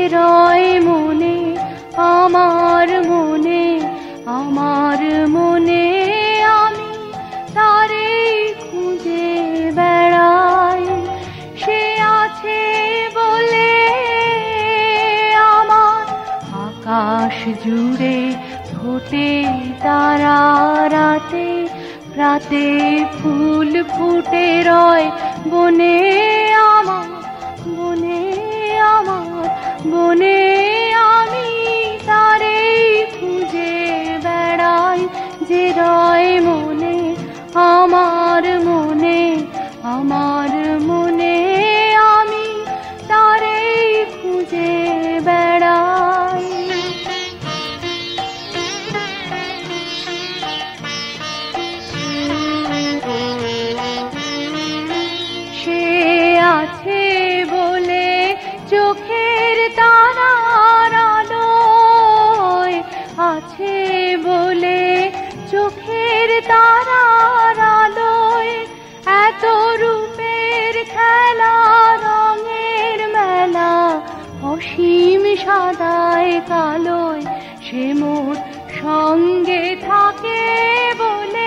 রয় মনে, আমার মনে, আমার মনে, আমি তারে খুঁজে বেড়াই। সে আছে বলে আমার আকাশ জুড়ে ফোটে তারা রাতে, রাতে ফুল ফুটে রয় বনে আমার, বনে আমার, বনে আমি তারে খুঁজে বেড়াই। যে রয় মনে, আমার মনে, আমার মনে, আমি তারে খুঁজে বেড়াই। সে আছে বলে চোখের তারার আলোয়, আছে বলে চোখের তারার আলোয় এত রূপের খেলা, রঙের মেলা, অসীম সাদায় কালোয় সে মোর সঙ্গে থাকে বলে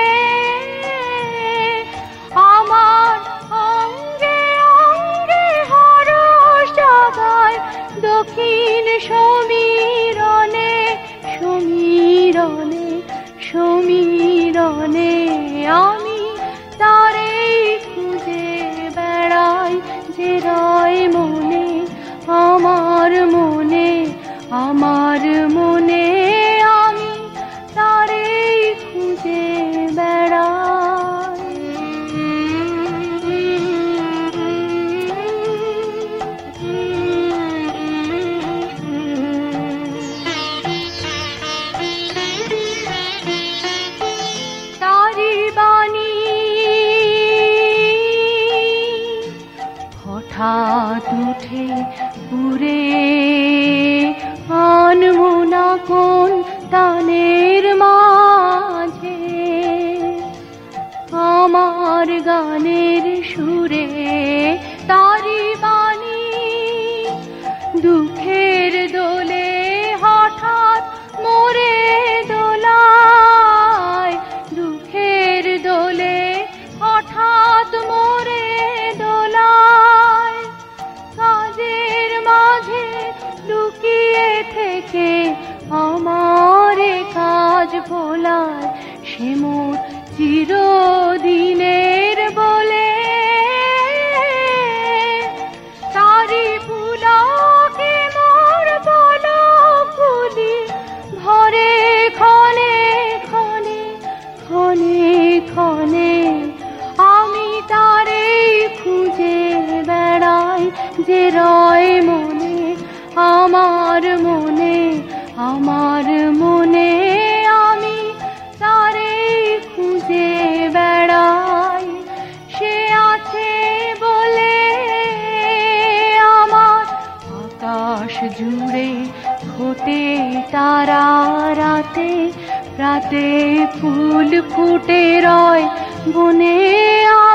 আমার অঙ্গে অঙ্গে হরস জাগায় দক্ষিণ সমীরণে, সমীরণে, সমীরণে আমি তারে খুঁজে বেড়াই। যে রয় মনে, আমার মনে, আমার মনে, আমি তারে খুঁজে বেড়াই। তারি বাণী হঠাৎ উঠে পুরে আনমোনা কোন তানের মাঝে, আমার গানের সুরে তারি বাণী দুঃখের দোলে হঠাৎ মোরে দোলায়, দুঃখের দোলে হঠাৎ মোরে দোলায়। কাজের মাঝে লুকিয়ে থেকে আমার কাজ ভোলায়, সে মোর চিরদিনের বলে তারি পুলকে মোর পলকগুলি ভরে ক্ষণে ক্ষণে, ক্ষণে ক্ষণে আমি তারে খুঁজে বেড়াই। যে রয় মনে, আমার মনে, আমার মনে, আমি তারে খুঁজে বেড়াই। সে আছে বলে আমার আকাশ জুড়ে ফোটে তারা রাতে, রাতে ফুল ফুটে রয় বনে।